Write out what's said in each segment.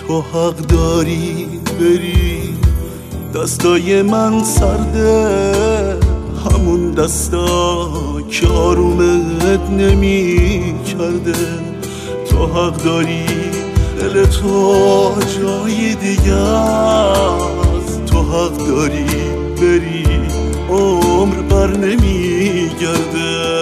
تو حق داری بری، دستای من سرده، همون دستا که آرومت نمی کرده. تو حق داری دل تو جای دیگه است، تو حق داری بری، عمر بر نمی گرده.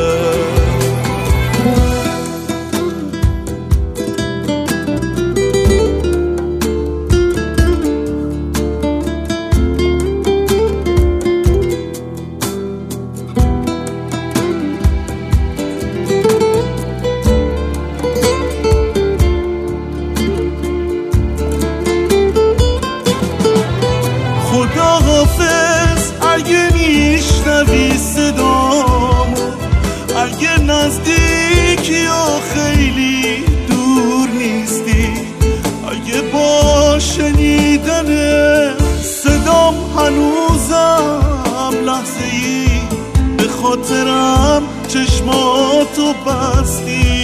خداحافظ اگه میشنوی صدامو، اگه نزدیکی یا خیلی دور نیستی، اگه با شنیدن صدام هنوزم لحظه‌ای به خاطرم چشماتو بستی.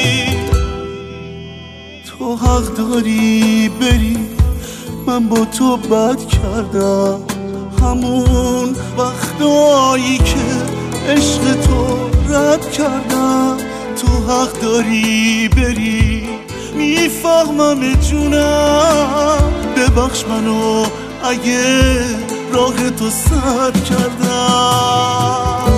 تو حق داری بری، من با تو بد کردم، همون وقتایی که عشق تو رد کردم. تو حق داری بری، میفهمم جونم، ببخش منو اگه راه تو سد کردم.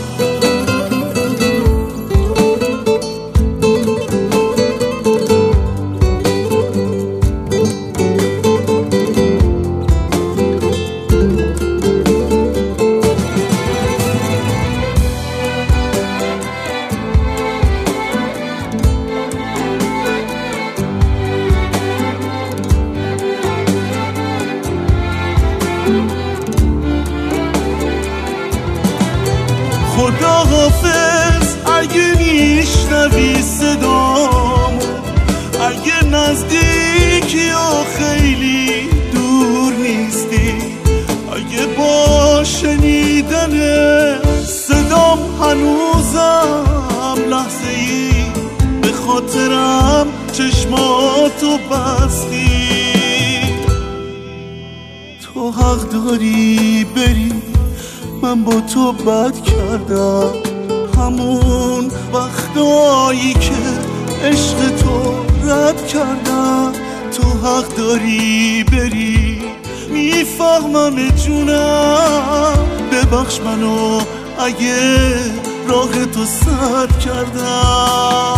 خداحافظ اگه میشنوی صدامو، اگه نزدیکی یا خیلی دور نیستی، اگه با شنیدن صدام هنوزم لحظه‌ای به خاطرم چشماتو بستی. تو حق داری بری، من با تو بد کردم، همون وقتایی که عشق تو رد کردم. تو حق داری بری، میفهمم جونم، ببخش منو اگه راه تو سد کردم.